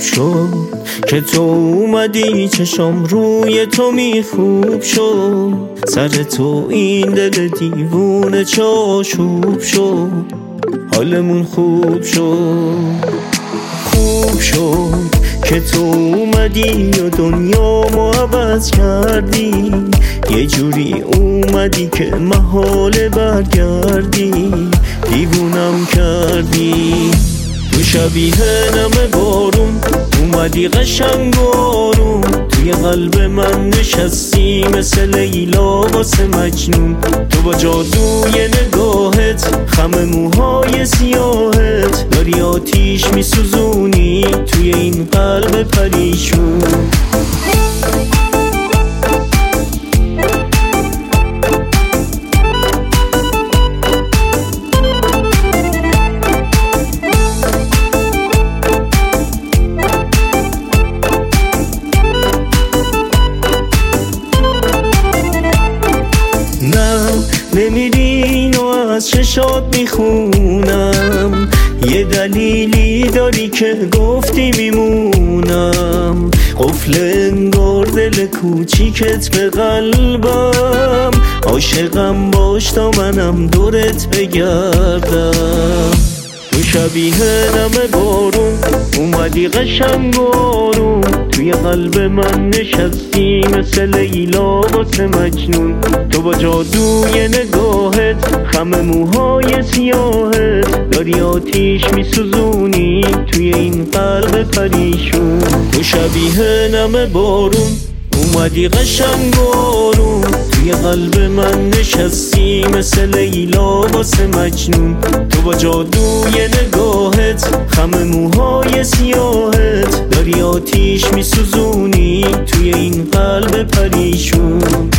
شد که تو اومدی، چشم روی تو میخوب شد. سر تو این دل دیوونه چه آشوب شد، حالمون خوب شد. خوب شد که تو اومدی و دنیامو عوض کردی، یه جوری اومدی که محاله برگردی. دیوونم کردی تو شبیه نم بارون، اومدی قشنگ آروم. توی قلب من نشستی مثل لیلا واسه مجنون. تو با جادوی نگاهت، خم موهای سیاهت، داری آتیش میسوزونی توی این قلب پریشون. نمیری اینو از چشات میخونم، یه دلیلی داری که گفتی میمونم. قفل انگار دل کوچیکت به قلبم، عاشقم باش تا منم دورت بگردم. تو شبیه نم بارون، اومدی قشنگ آروم. توی قلب من نشستی مثل لیلا واسه مجنون. تو با جادوی نگاهت، خم موهای سیاهت، داری آتیش میسوزونی توی این قلب پریشون. تو شبیه نم بارون، اومدی قشنگ آروم. توی قلب من نشستی مثل لیلا واسه مجنون. تو با جادوی نگاهت، خم موهای سیاهت، داری آتیش میسوزونی توی این قلب پریشون.